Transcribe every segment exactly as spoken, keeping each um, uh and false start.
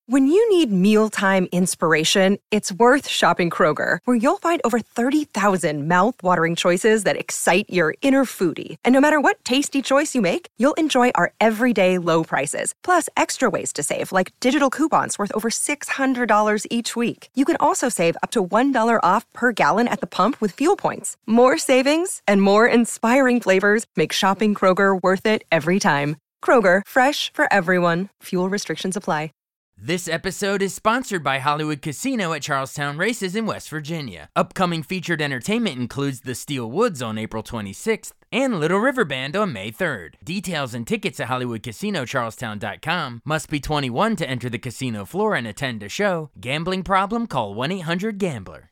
When you need mealtime inspiration, it's worth shopping Kroger, where you'll find over thirty thousand mouth-watering choices that excite your inner foodie. And no matter what tasty choice you make, you'll enjoy our everyday low prices, plus extra ways to save, like digital coupons worth over six hundred dollars each week. You can also save up to one dollar off per gallon at the pump with fuel points. More savings and more inspiring flavors make shopping Kroger worth it every time. Kroger, fresh for everyone. Fuel restrictions apply. This episode is sponsored by Hollywood Casino at Charlestown Races in West Virginia. Upcoming featured entertainment includes the Steel Woods on April twenty-sixth and Little River Band on May third. Details and tickets at hollywood casino charlestown dot com. Must be twenty-one to enter the casino floor and attend a show. Gambling problem? Call one eight hundred gambler.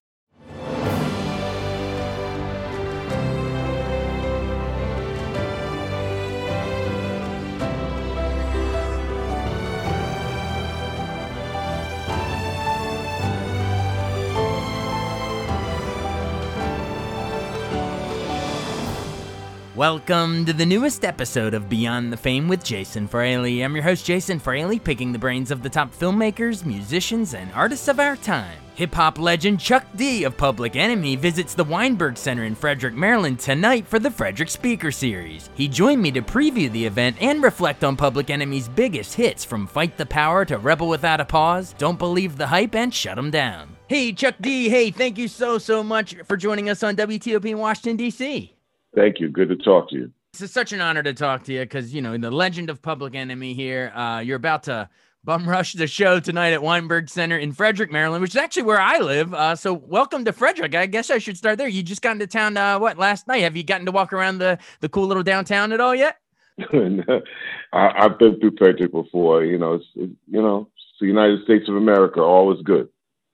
Welcome to the newest episode of Beyond the Fame with Jason Fraley. I'm your host, Jason Fraley, picking the brains of the top filmmakers, musicians, and artists of our time. Hip-hop legend Chuck D of Public Enemy visits the Weinberg Center in Frederick, Maryland tonight for the Frederick Speaker Series. He joined me to preview the event and reflect on Public Enemy's biggest hits, from Fight the Power to Rebel Without a Pause, Don't Believe the Hype, and Shut 'Em Down. Hey, Chuck D, hey, thank you so, so much for joining us on W T O P in Washington, D C Thank you. Good to talk to you. It's such an honor to talk to you because, you know, the legend of Public Enemy here, uh, you're about to bum rush the show tonight at Weinberg Center in Frederick, Maryland, which is actually where I live. Uh, so welcome to Frederick. I guess I should start there. You just got into town, uh, what, last night? Have you gotten to walk around the, the cool little downtown at all yet? I, I've been through Frederick before. You know, it's, it, you know, it's the United States of America, always good.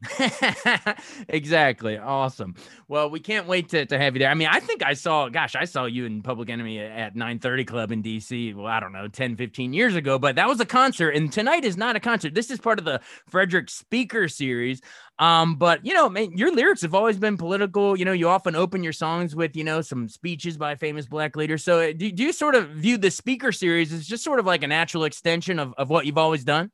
Exactly. Awesome. Well, we can't wait to, to have you there. I mean, I think I saw, gosh, I saw you in Public Enemy at nine thirty Club in D C. Well, I don't know, ten, fifteen years ago, but that was a concert. And tonight is not a concert. This is part of the Frederick Speaker Series. Um, but, you know, man, your lyrics have always been political. You know, you often open your songs with, you know, some speeches by famous Black leaders. So do, do you sort of view the Speaker Series as just sort of like a natural extension of, of what you've always done?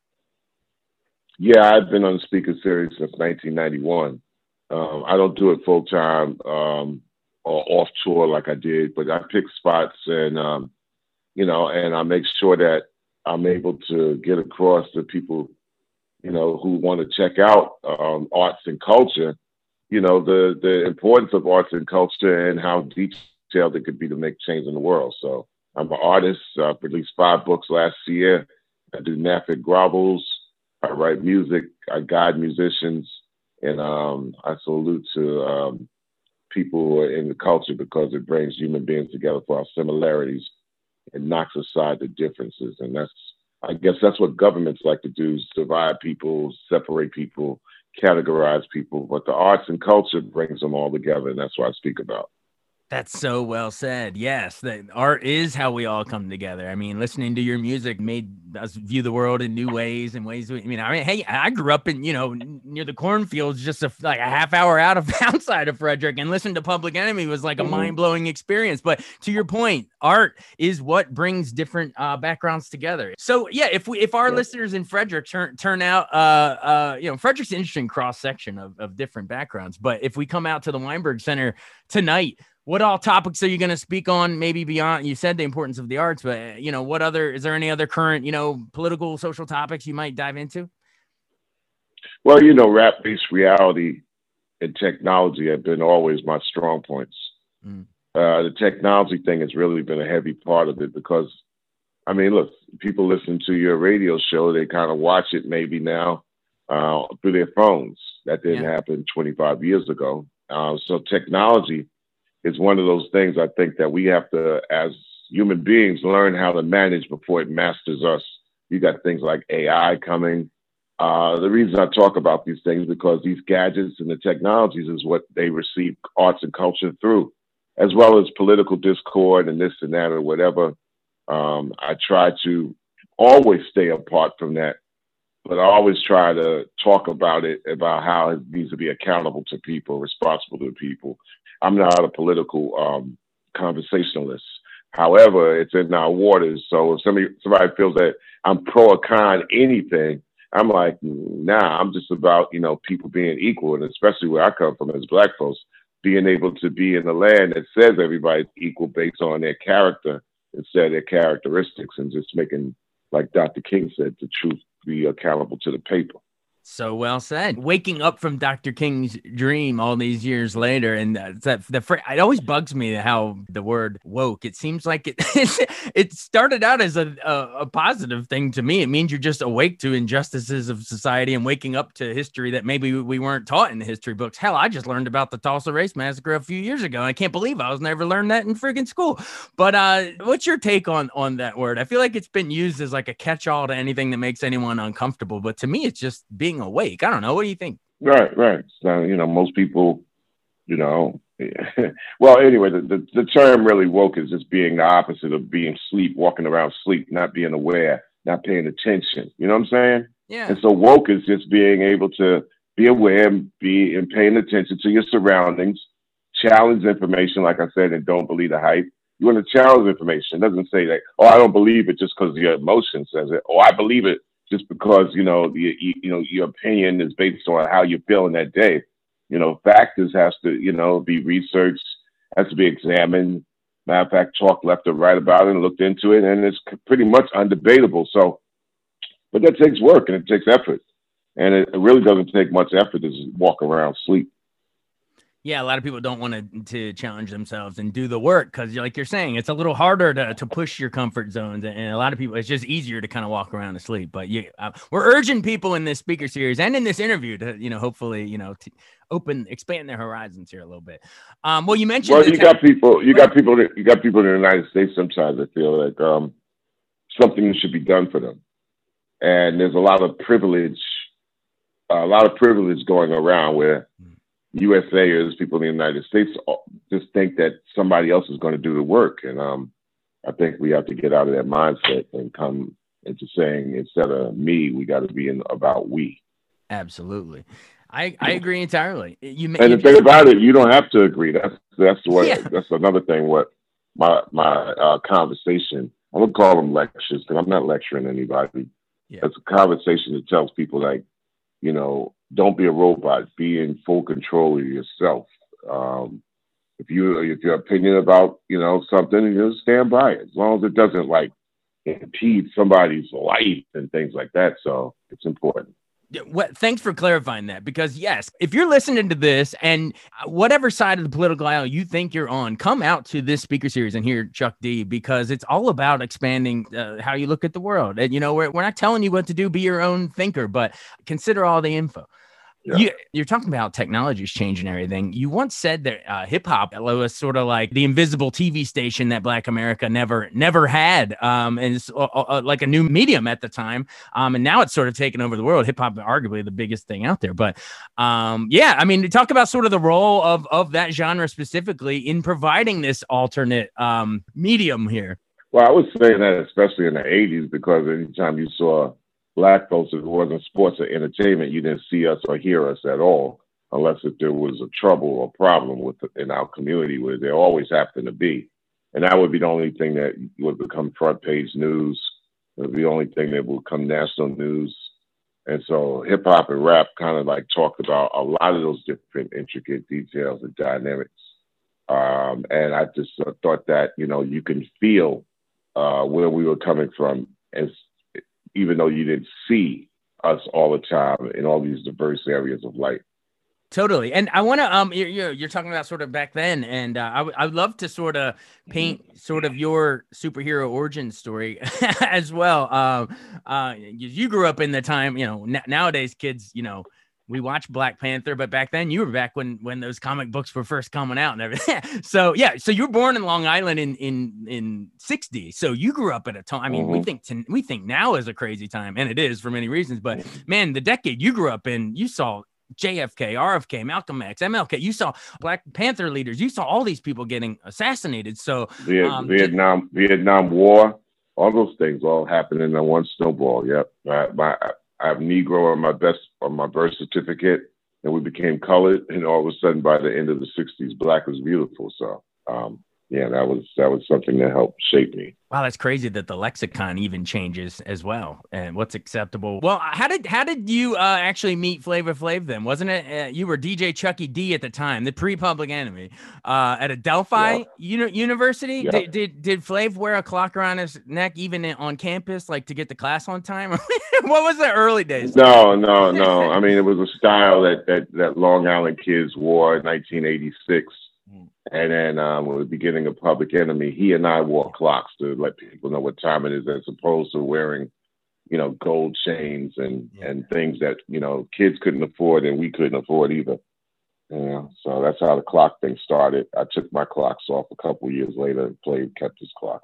Yeah, I've been on the Speaker Series since nineteen ninety-one. Um, I don't do it full time um, or off tour like I did, but I pick spots and, um, you know, and I make sure that I'm able to get across to people, you know, who want to check out um, arts and culture, you know, the, the importance of arts and culture and how detailed it could be to make change in the world. So I'm an artist. I released five books last year. I do NAFIC grovels. I write music, I guide musicians, and um, I salute to um, people who are in the culture because it brings human beings together for our similarities and knocks aside the differences. And that's, I guess that's what governments like to do, is divide people, separate people, categorize people. But the arts and culture brings them all together, and that's what I speak about. That's so well said. Yes, the art is how we all come together. I mean, listening to your music made us view the world in new ways and ways. We, I mean, I mean, hey, I grew up in, you know, near the cornfields, just a, like a half hour out of outside of Frederick, and listening to Public Enemy was like a mm-hmm. mind blowing experience. But to your point, art is what brings different uh, backgrounds together. So yeah, if we, if our yeah. listeners in Frederick turn turn out, uh, uh, you know, Frederick's an interesting cross section of of different backgrounds. But if we come out to the Weinberg Center tonight, what all topics are you going to speak on? Maybe beyond, you said the importance of the arts, but, you know, what other, is there any other current, you know, political, social topics you might dive into? Well, you know, rap-based reality and technology have been always my strong points. Mm. Uh, the technology thing has really been a heavy part of it because, I mean, look, people listen to your radio show, they kind of watch it maybe now uh, through their phones. That didn't yeah. happen twenty-five years ago. Uh, so technology is one of those things I think that we have to, as human beings, learn how to manage before it masters us. You got things like A I coming. Uh, the reason I talk about these things is because these gadgets and the technologies is what they receive arts and culture through, as well as political discord and this and that or whatever. Um, I try to always stay apart from that, but I always try to talk about it, about how it needs to be accountable to people, responsible to people. I'm not a political um, conversationalist. However, it's in our waters. So if somebody somebody feels that I'm pro or con anything, I'm like, nah, I'm just about, you know, people being equal. And especially where I come from as Black folks, being able to be in a land that says everybody's equal based on their character instead of their characteristics, and just making, like Doctor King said, the truth be accountable to the paper. So well said. Waking up from Doctor King's dream all these years later, and uh, that the fr- it always bugs me how the word woke. It seems like it it started out as a, a a positive thing to me. It means you're just awake to injustices of society and waking up to history that maybe we weren't taught in the history books. Hell, I just learned about the Tulsa Race Massacre a few years ago. And I can't believe I was never learned that in friggin' school. But uh, what's your take on on that word? I feel like it's been used as like a catch-all to anything that makes anyone uncomfortable. But to me, it's just being awake. I don't know. What do you think? Right, right. So, you know, most people, you know, well, anyway, the, the, the term really woke is just being the opposite of being sleep, walking around sleep, not being aware, not paying attention. You know what I'm saying? Yeah. And so woke is just being able to be aware and be and paying attention to your surroundings, challenge information, like I said, and don't believe the hype. You want to challenge information. It doesn't say that, oh, I don't believe it just because your emotion says it, or I believe it just because, you know, you, you, you know, your opinion is based on how you're feeling that day. You know, factors has to, you know, be researched, has to be examined. Matter of fact, talk left or right about it and looked into it, and it's pretty much undebatable. So, but that takes work and it takes effort. And it, it really doesn't take much effort to just walk around sleep. Yeah, a lot of people don't want to to challenge themselves and do the work because, like you're saying, it's a little harder to, to push your comfort zones. And a lot of people, it's just easier to kind of walk around and sleep. But you, uh, we're urging people in this speaker series and in this interview to, you know, hopefully, you know, t- open, expand their horizons here a little bit. Um, well, you mentioned. Well, you te- got people, you got people, that, you got people in the United States. Sometimes I feel like um, something should be done for them, and there's a lot of privilege, uh, a lot of privilege going around where U S Aers, people in the United States, just think that somebody else is going to do the work. And um, I think we have to get out of that mindset and come into saying, instead of me, we got to be in about we. Absolutely. I, I agree entirely. You, and you the just, thing about it, you don't have to agree. That's that's what yeah. that's another thing. What my my uh, conversation, I'm gonna call them lectures because I'm not lecturing anybody. Yeah. It's a conversation that tells people, like, you know, don't be a robot. Be in full control of yourself. Um, if you if your opinion about, you know, something, you just stand by it as long as it doesn't like impede somebody's life and things like that. So it's important. Well, thanks for clarifying that, because yes, if you're listening to this and whatever side of the political aisle you think you're on, come out to this speaker series and hear Chuck D, because it's all about expanding uh, how you look at the world. And, you know, we're, we're not telling you what to do, be your own thinker, but consider all the info. Yeah. You, you're talking about technology's changing everything. You once said that uh, hip hop was sort of like the invisible T V station that Black America never, never had, um, and it's uh, uh, like a new medium at the time. Um, and now it's sort of taken over the world. Hip hop, arguably the biggest thing out there. But um, yeah, I mean, to talk about sort of the role of of that genre specifically in providing this alternate um, medium here. Well, I was saying that especially in the eighties, because anytime you saw Black folks, if it wasn't sports or entertainment, you didn't see us or hear us at all, unless if there was a trouble or problem with in our community, where there always happened to be. And that would be the only thing that would become front page news. It would be the only thing that would become national news. And so hip hop and rap kind of like talked about a lot of those different intricate details and dynamics. Um, and I just uh, thought that, you know, you can feel uh, where we were coming from, as even though you didn't see us all the time in all these diverse areas of life. Totally. And I want to, um, you're, you're, you're talking about sort of back then, and uh, I, w- I would love to sort of paint sort of your superhero origin story as well. Um, uh, you grew up in the time, you know, n- nowadays kids, you know, we watch Black Panther, but back then you were back when, when those comic books were first coming out and everything. So yeah, so you were born in Long Island in, in, in sixty. So you grew up at a time. I mean, mm-hmm. we think, to, we think now is a crazy time, and it is for many reasons, but man, the decade you grew up in, you saw J F K, R F K, Malcolm X, M L K, you saw Black Panther leaders, you saw all these people getting assassinated. So Viet, um, Vietnam, did, Vietnam War, all those things all happened in one snowball. Yep. My, my, I have Negro on my best on my birth certificate, and we became colored. And all of a sudden, by the end of the sixties, Black was beautiful. So, um, yeah, that was that was something that helped shape me. Wow, that's crazy that the lexicon even changes as well, and what's acceptable. Well, how did how did you uh, actually meet Flavor Flav then? Wasn't it uh, you were D J Chucky D at the time, the pre-Public Enemy, uh, at Adelphi yeah. Uni- University? Yeah. Did, did did Flav wear a clock around his neck even on campus, like to get to class on time? What was the early days? No, no, no. I mean, it was a style that that that Long Island kids wore in nineteen eighty-six. And then um, with the beginning of Public Enemy, he and I wore clocks to let people know what time it is, as opposed to wearing, you know, gold chains and, yeah. and things that, you know, kids couldn't afford and we couldn't afford either. Yeah, so that's how the clock thing started. I took my clocks off a couple of years later. Flav kept his clocks.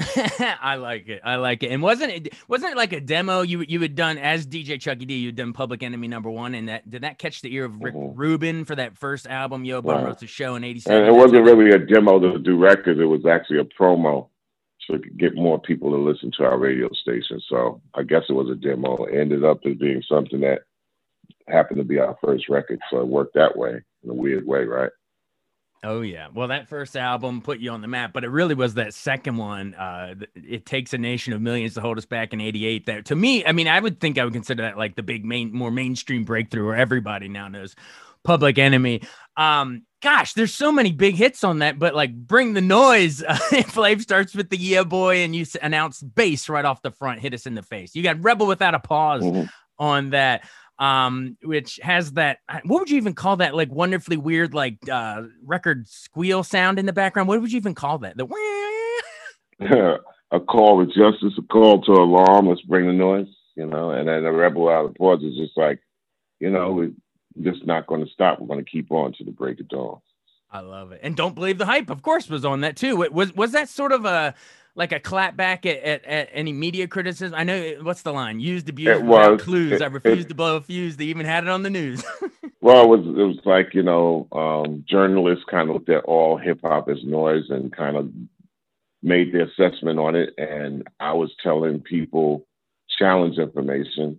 I like it. I like it. And wasn't it wasn't it like a demo you you had done as D J Chucky D? You'd done Public Enemy number one, and that did that catch the ear of Rick mm-hmm. Rubin for that first album? Yo Bum right. Wrote the Show in eighty-seven. And it wasn't really a demo to do records. It was actually a promo to get more people to listen to our radio station. So I guess it was a demo. It ended up as being something that happened to be our first record. So it worked that way in a weird way, right? Oh, yeah. Well, that first album put you on the map, but it really was that second one. Uh, it Takes a Nation of Millions to Hold Us Back in eighty-eight. That to me, I mean, I would think I would consider that like the big main, more mainstream breakthrough where everybody now knows Public Enemy. Um, gosh, there's so many big hits on that, but like Bring the Noise. Uh, Flav starts with the Yeah Boy and you announce bass right off the front, hit us in the face. You got Rebel Without a Pause mm-hmm. on that. Um, which has that, what would you even call that? Like wonderfully weird, like, uh, record squeal sound in the background. What would you even call that? The yeah, a call with justice, a call to alarm. Let's bring the noise, you know, and then a Rebel Out of Pause is just like, you know, we're just not going to stop. We're going to keep on to the break of dawn. I love it. And Don't Believe the Hype, of course, was on that too. Was, was that sort of a, like a clap back at, at, at any media criticism? I know, what's the line? Used, abused, without clues. It, I refused it, to blow a fuse. They even had it on the news. Well, it was, it was like, you know, um, journalists kind of looked at all hip hop as noise and kind of made their assessment on it. And I was telling people, challenge information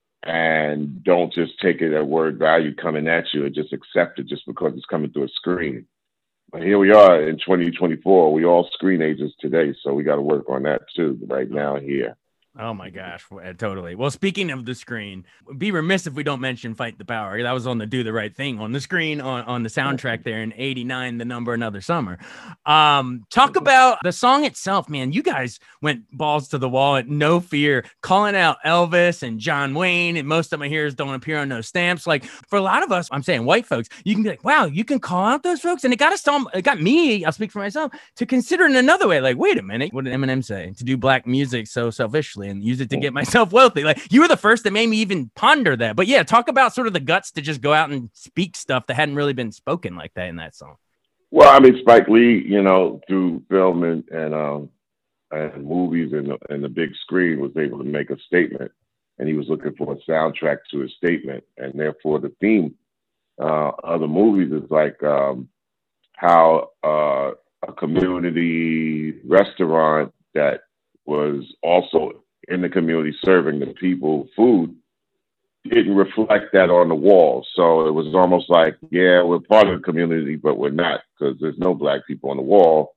and don't just take it at word value coming at you and just accept it just because it's coming through a screen. But here we are in twenty twenty-four. We all screen agents today, so we got to work on that too right now here. Oh my gosh, totally. Well, speaking of the screen, be remiss if we don't mention Fight the Power. That was on the Do the Right Thing on the screen on, on the soundtrack there in eighty-nine, The Number Another Summer. Um, talk about the song itself, man. You guys went balls to the wall at No Fear, calling out Elvis and John Wayne, and most of my heroes don't appear on no stamps. Like for a lot of us, I'm saying white folks, you can be like, wow, you can call out those folks. And it got us, it got me, I'll speak for myself, to consider in another way. Like, wait a minute, what did Eminem say? To do black music so selfishly and use it to get myself wealthy. Like you were the first that made me even ponder that. But yeah, talk about sort of the guts to just go out and speak stuff that hadn't really been spoken like that in that song. Well, I mean, Spike Lee, you know, through film and and, um, and movies and, and the big screen was able to make a statement, and he was looking for a soundtrack to his statement, and therefore the theme uh, of the movies is like um, how uh, a community restaurant that was also in the community serving the people food didn't reflect that on the wall. So it was almost like, yeah, we're part of the community, but we're not because there's no black people on the wall.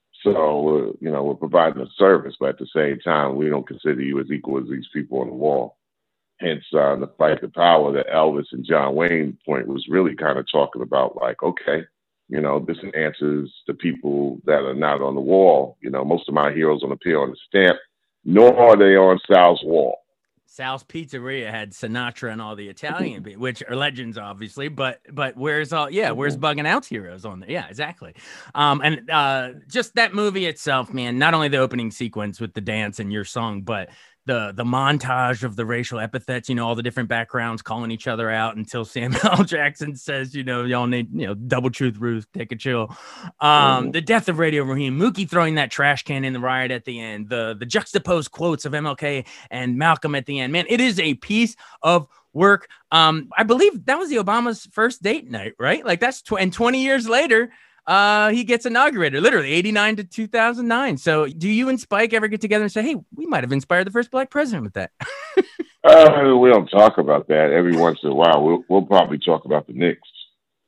So, we're, you know, we're providing a service, but at the same time, we don't consider you as equal as these people on the wall. Hence, uh, the Fight the Power that Elvis and John Wayne point was really kind of talking about like, okay, you know, this answers the people that are not on the wall. You know, most of my heroes don't appear on the stamp, nor are they on Sal's wall. Sal's Pizzeria had Sinatra and all the Italian, which are legends, obviously. But but where's all? Yeah, where's Bugging Out's heroes on there? Yeah, exactly. Um, and uh, just that movie itself, man. Not only the opening sequence with the dance and your song, but the the montage of the racial epithets. You know, all the different backgrounds calling each other out until Samuel L. Jackson says, you know, y'all need, you know, double truth, Ruth, take a chill. Um, mm-hmm. The death of Radio Raheem, Mookie throwing that trash can in the riot at the end, the the juxtaposed quotes of M L K and Malcolm at the end. Man, it is a piece of work. Um, I believe that was the Obama's first date night, right? Like that's tw- and twenty years later. Uh, he gets inaugurated, literally eighty-nine to two thousand nine. So do you and Spike ever get together and say, hey, we might have inspired the first black president with that? uh, we don't talk about that. Every once in a while, we'll, we'll probably talk about the Knicks.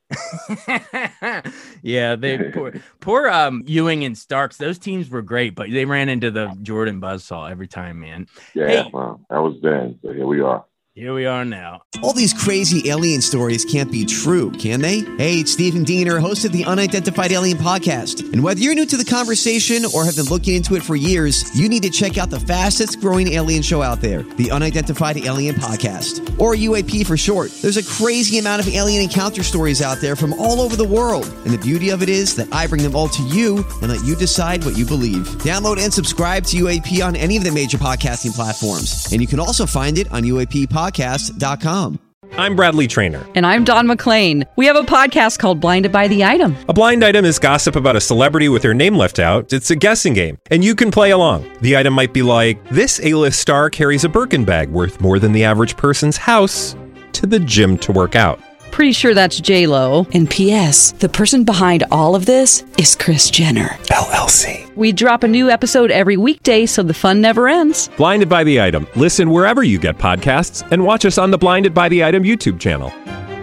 Yeah, they poor, poor um, Ewing and Starks. Those teams were great, but they ran into the Jordan buzzsaw every time, man. Yeah, hey, well, that was then. So here we are. Here we are now. All these crazy alien stories can't be true, can they? Hey, it's Stephen Diener, host of the Unidentified Alien Podcast. And whether you're new to the conversation or have been looking into it for years, you need to check out the fastest growing alien show out there, the Unidentified Alien Podcast, or U A P for short. There's a crazy amount of alien encounter stories out there from all over the world. And the beauty of it is that I bring them all to you and let you decide what you believe. Download and subscribe to U A P on any of the major podcasting platforms. And you can also find it on U A P podcast dot com. I'm Bradley Trainer. And I'm Don McClain. We have a podcast called Blinded by the Item. A blind item is gossip about a celebrity with their name left out. It's a guessing game, and you can play along. The item might be like, this A-list star carries a Birkin bag worth more than the average person's house to the gym to work out. Pretty sure that's J-Lo. And P S the person behind all of this is Kris Jenner, L L C. We drop a new episode every weekday so the fun never ends. Blinded by the Item. Listen wherever you get podcasts and watch us on the Blinded by the Item YouTube channel.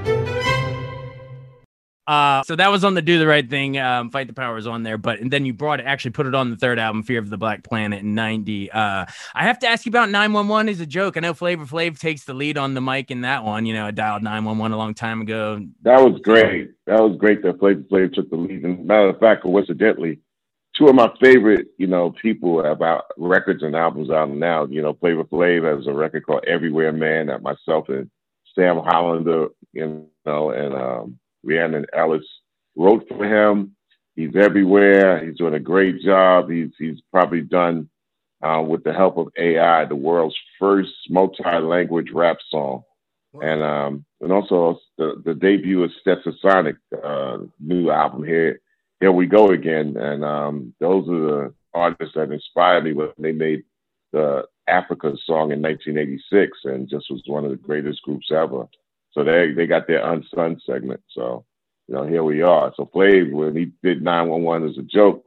Uh, so that was on the Do the Right Thing, um, Fight the Powers on there, but and then you brought it, actually put it on the third album, Fear of the Black Planet in ninety. Uh, I have to ask you about nine one one is a joke. I know Flavor Flav takes the lead on the mic in that one. You know, I dialed nine one one a long time ago. That was great. That was great that Flavor Flav took the lead. And matter of fact, coincidentally, two of my favorite, you know, people about records and albums out now, you know, Flavor Flav has a record called Everywhere Man that myself and Sam Hollander, you know, and, um, Rhiannon Ellis wrote for him. He's everywhere. He's doing a great job. He's he's probably done, uh, with the help of A I, the world's first multi-language rap song. And um, and also the, the debut of Stetsasonic, uh, new album here. Here we go again. And um, those are the artists that inspired me when they made the Africa song in nineteen eighty-six, and just was one of the greatest groups ever. So they they got their unsung segment. So, you know, here we are. So Flav, when he did nine one one as a joke,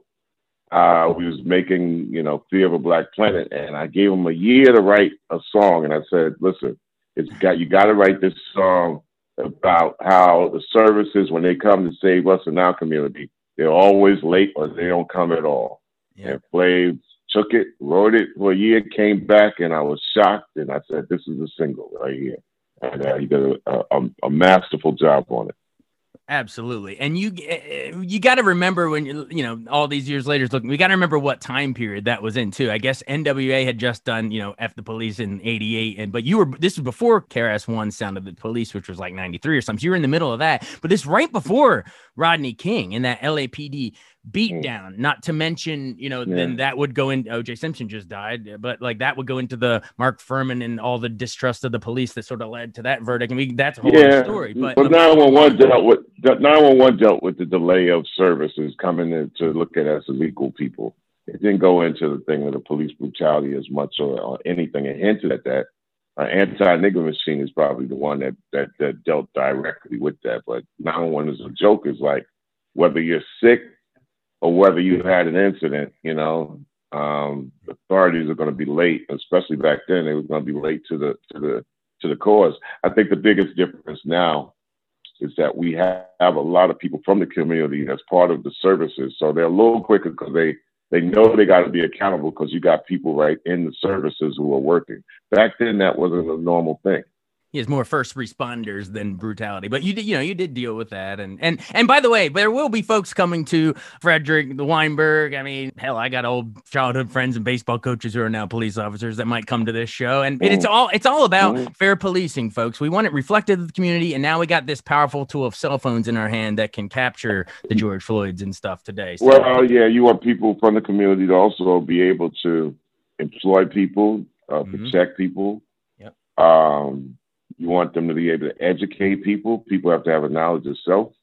uh, we was making, you know, Fear of a Black Planet, and I gave him a year to write a song. And I said, listen, it's got you got to write this song about how the services, when they come to save us in our community, they're always late or they don't come at all. Yeah. And Flav took it, wrote it for a year, came back, and I was shocked. And I said, this is a single right here. And uh, he did a, a, a masterful job on it. Absolutely. And you you got to remember when, you you know, all these years later, looking, we got to remember what time period that was in too. I guess N W A had just done, you know, F the Police in eighty-eight. And, but you were, this was before K R S One Sound of the Police, which was like ninety-three or something. So you were in the middle of that, but this right before Rodney King and that L A P D beat down, not to mention, you know, yeah. then that would go in, O J Simpson just died, but like that would go into the Mark Furman and all the distrust of the police that sort of led to that verdict. I mean, that's a whole yeah. other story. But, but nine one one dealt with nine one one dealt with the delay of services coming in to look at us as equal people. It didn't go into the thing of the police brutality as much or, or anything. It hinted at that. Uh, Anti-Nigger Machine is probably the one that, that that dealt directly with that. But nine one one is a joke. Is like whether you're sick or whether you had an incident, you know, um, authorities are going to be late, especially back then. They were going to be late to the to the to the cause. I think the biggest difference now is that we have, have a lot of people from the community as part of the services, so they're a little quicker because they they know they got to be accountable because you got people right in the services who are working. Back then, that wasn't a normal thing. He has more first responders than brutality, but you did, you know, you did deal with that. And, and, and by the way, there will be folks coming to Frederick, the Weinberg. I mean, hell, I got old childhood friends and baseball coaches who are now police officers that might come to this show. And it's all, it's all about mm-hmm. fair policing, folks. We want it reflected in the community. And now we got this powerful tool of cell phones in our hand that can capture the George Floyds and stuff today. So, well, yeah, you want people from the community to also be able to employ people, uh, mm-hmm. protect people. Yep. Um, You want them to be able to educate people. People have to have a knowledge of self.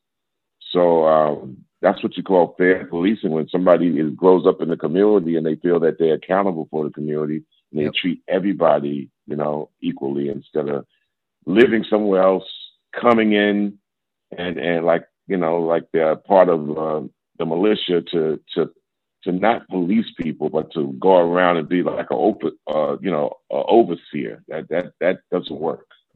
So um, that's what you call fair policing. When somebody is, grows up in the community and they feel that they're accountable for the community, and they yep. treat everybody, you know, equally instead of living somewhere else, coming in and and like you know, like they're part of uh, the militia to to to not police people, but to go around and be like a open, uh, you know, a overseer. That that that doesn't work.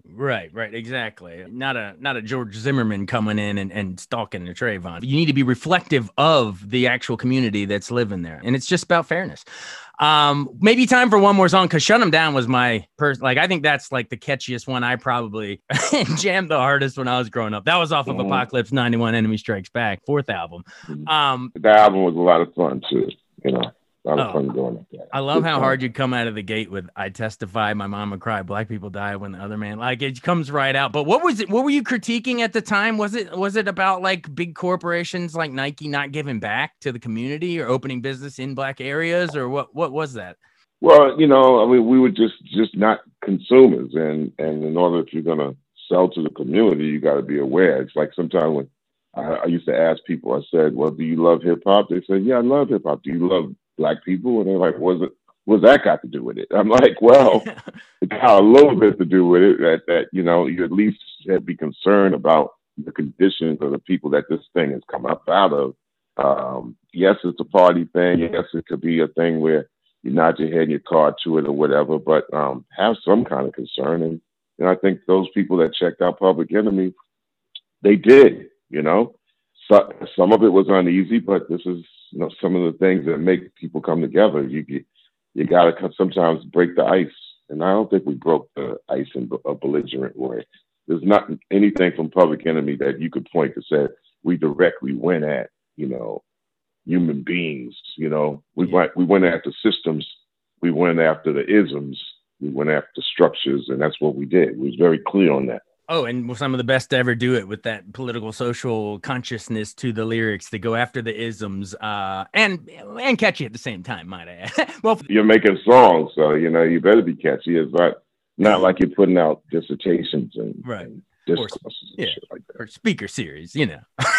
Right, right, exactly. Not a not a George Zimmerman coming in and, and stalking the Trayvon. You need to be reflective of the actual community that's living there. And it's just about fairness. Um, maybe time for one more song, because Shut 'Em Down was my person. Like, I think that's like the catchiest one I probably jammed the hardest when I was growing up. That was off of mm-hmm. Apocalypse ninety-one, Enemy Strikes Back, fourth album. Um, the album was a lot of fun too, you know. A lot of oh, fun going like that. I love Good how fun. hard you come out of the gate with "I testify, my mama cried, black people die when the other man." Like, it comes right out. But what was it? What were you critiquing at the time? Was it was it about like big corporations like Nike not giving back to the community or opening business in black areas, or what? What was that? Well, you know, I mean, we were just just not consumers, and and in order if you're gonna sell to the community, you got to be aware. It's like sometimes when I, I used to ask people, I said, "Well, do you love hip hop?" They said, "Yeah, I love hip hop." Do you love black people? And they're like, what's it, what's that got to do with it? I'm like, well, it got a little bit to do with it, that, that, you know, you at least should be concerned about the conditions of the people that this thing has come up out of. Um, yes, it's a party thing. Yes, it could be a thing where you nod your head in your car to it or whatever, but um, have some kind of concern. And, and I think those people that checked out Public Enemy, they did, you know. So, some of it was uneasy, but this is, you know, some of the things that make people come together. You get, you got to sometimes break the ice. And I don't think we broke the ice in a belligerent way. There's not anything from Public Enemy that you could point to say we directly went at, you know, human beings. You know, we yeah. went, we went after systems. We went after the isms. We went after structures. And that's what we did. We was very clear on that. Oh, and some of the best to ever do it with that political, social consciousness to the lyrics, to go after the isms, uh, and and catchy at the same time, might I add. Well, you're making songs, so you know you better be catchy. It's not not like you're putting out dissertations and, right. and discourses or, and yeah, shit like that. Or speaker series, you know.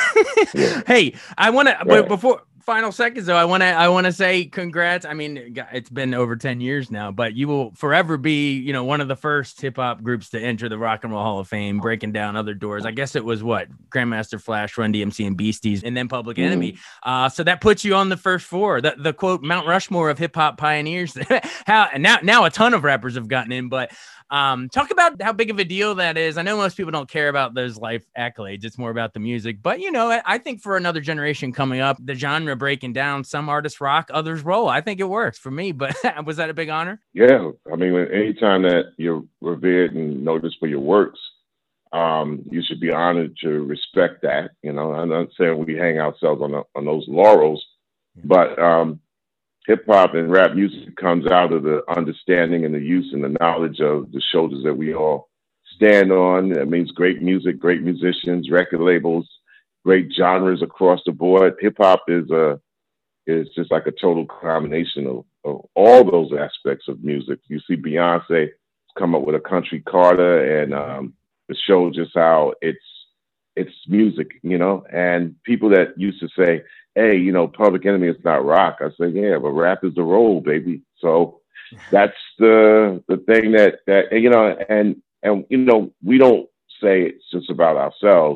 yeah. Hey, I want to, but before final seconds though, I want to I want to say congrats. I mean, it's been over ten years now, but you will forever be, you know, one of the first hip hop groups to enter the Rock and Roll Hall of Fame, breaking down other doors. I guess it was what Grandmaster Flash, Run D M C, and Beasties, and then Public mm. Enemy. Uh, so that puts you on the first four, the, the quote Mount Rushmore of hip hop pioneers. How and now now a ton of rappers have gotten in, but. Um, talk about how big of a deal that is. I know most people don't care about those life accolades. It's more about the music, but you know, I think for another generation coming up, the genre breaking down, some artists rock, others roll. I think it works for me, but was that a big honor? Yeah. I mean, anytime that you're revered and noticed for your works, um, you should be honored to respect that. You know, I'm not saying we hang ourselves on, the, on those laurels, but, um, hip hop and rap music comes out of the understanding and the use and the knowledge of the shoulders that we all stand on. That means great music, great musicians, record labels, great genres across the board. Hip hop is a is just like a total combination of, of all those aspects of music. You see Beyonce come up with a country Carter, and um, it shows just how it's it's music, you know. And people that used to say, hey, you know, Public Enemy is not rock. I say, yeah, but rap is the role, baby. So that's the the thing that that you know, and and you know, we don't say it's just about ourselves.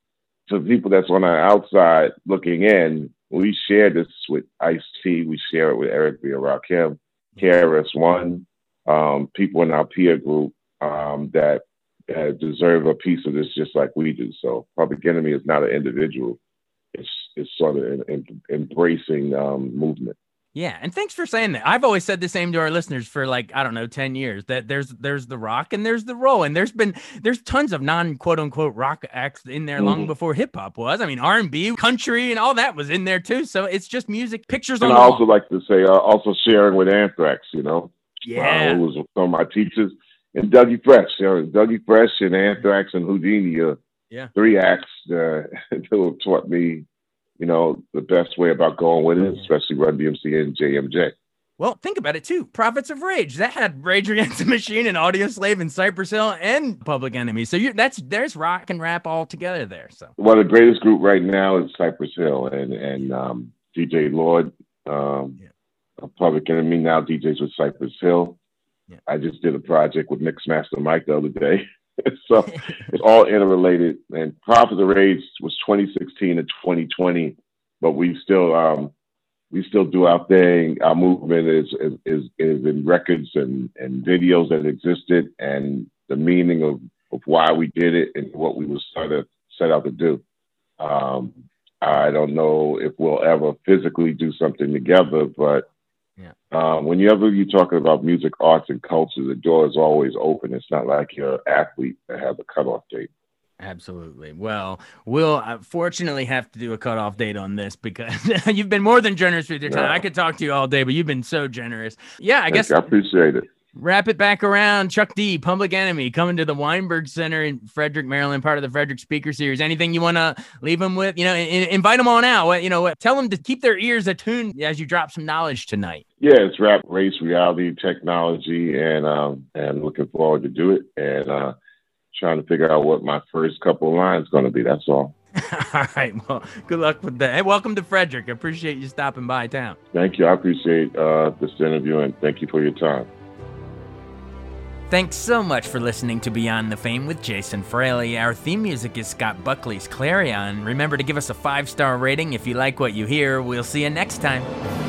To people that's on the outside looking in, we share this with Ice-T. We share it with Eric B. Rakim, K R S One, um, people in our peer group um, that uh, deserve a piece of this just like we do. So Public Enemy is not an individual. It's it's sort of an, an embracing um, movement. Yeah, and thanks for saying that. I've always said the same to our listeners for like, I don't know, ten years, that there's there's the rock and there's the roll. And there's been there's tons of non quote unquote rock acts in there mm-hmm. long before hip hop was. I mean, R and B, country, and all that was in there too. So it's just music, pictures and on I the also wall. like to say, uh, also sharing with Anthrax, you know. Yeah. Uh, who was some of my teachers. And Dougie Fresh, you know, Dougie Fresh and Anthrax and Houdini, uh, yeah. three acts uh, who taught me, you know, the best way about going with it, especially Run D M C and J M J. Well, think about it too. Prophets of Rage, that had Rage Against the Machine and Audio Slave and Cypress Hill and Public Enemy. So you that's there's rock and rap all together there. So well, the greatest group right now is Cypress Hill and and um, D J Lord, um, yeah. Public Enemy now D Js with Cypress Hill. Yeah. I just did a project with Mixmaster Mike the other day. So it's all interrelated. And Prophets of Rage was twenty sixteen to twenty twenty, but we still um, we still do our thing. Our movement is is is in records and, and videos that existed, and the meaning of of why we did it and what we was sort of set out to do. Um, I don't know if we'll ever physically do something together, but yeah. um, whenever you're talking about music, arts, and culture, the door is always open. It's not like you're an athlete that has a cutoff date. Absolutely. Well, we'll uh, fortunately have to do a cutoff date on this because you've been more than generous with your time. No. I could talk to you all day, but you've been so generous. Yeah, I guess I appreciate it. Wrap it back around. Chuck D, Public Enemy, coming to the Weinberg Center in Frederick, Maryland, part of the Frederick Speaker Series. Anything you want to leave them with? You know, in, invite them on out. You know, tell them to keep their ears attuned as you drop some knowledge tonight. Yeah, it's rap, race, reality, technology, and um, and looking forward to do it. And uh, trying to figure out what my first couple of lines going to be. That's all. All right. Well, good luck with that. Hey, welcome to Frederick. I appreciate you stopping by town. Thank you. I appreciate uh, this interview, and thank you for your time. Thanks so much for listening to Beyond the Fame with Jason Fraley. Our theme music is Scott Buckley's Clarion. Remember to give us a five-star rating if you like what you hear. We'll see you next time.